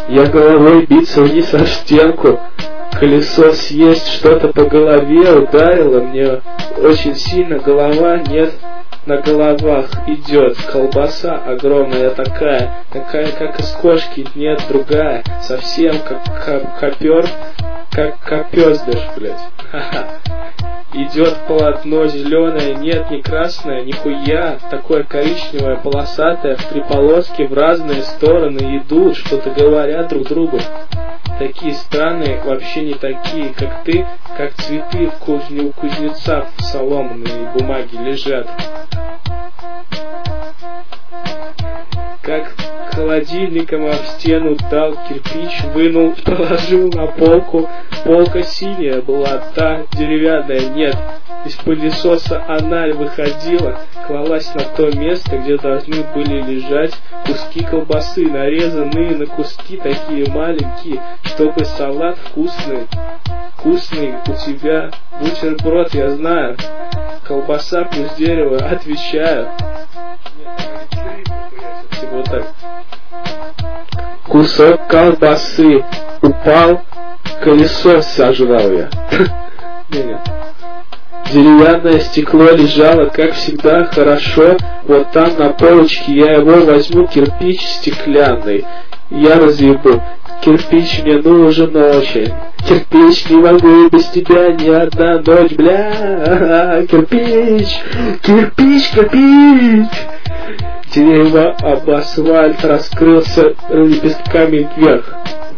Я головой биться вниз о стенку. Колесо съесть что-то по голове ударило мне очень сильно. Голова нет, на головах идет колбаса огромная такая, как из кошки, нет, другая, совсем как копёр, как копёздыш, блядь. Идет полотно зеленое, нет, не красное, нихуя, такое коричневое, полосатое, в три полоски в разные стороны идут, что-то говорят друг другу. Такие странные, вообще не такие, как ты, как цветы у кузнеца в соломенной бумаге лежат. Как холодильником об стену дал кирпич, вынул, положил на полку. Полка синяя была, та деревянная, нет. Из пылесоса она выходила, клалась на то место, где должны были лежать куски колбасы, нарезанные на куски такие маленькие, чтобы салат вкусный. Вкусный у тебя бутерброд, я знаю. Колбаса плюс дерево, отвечаю. Вот так. Кусок колбасы упал, колесо сожрал я. Деревянное стекло лежало, как всегда, хорошо. Вот там на полочке я его возьму, кирпич стеклянный. Я разъебу. Кирпич мне нужен очень. Кирпич, не могу без тебя ни одна ночь, бля. Кирпич, кирпич, кирпич. Дерево об асфальт раскрылся лепестками вверх.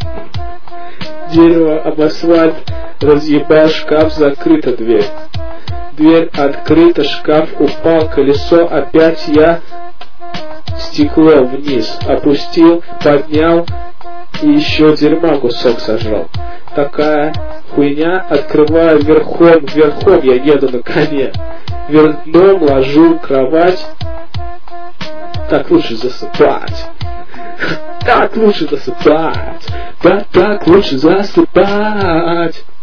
Дерево об асфальт разъебал, шкаф, закрыта дверь. Дверь открыта, шкаф упал, колесо опять я стекло вниз опустил, поднял и еще дерьма кусок сожрал. Такая хуйня, открываю верхом я еду на коне. Верхом ложу кровать. Так лучше засыпать. Так лучше засыпать. Так лучше засыпать.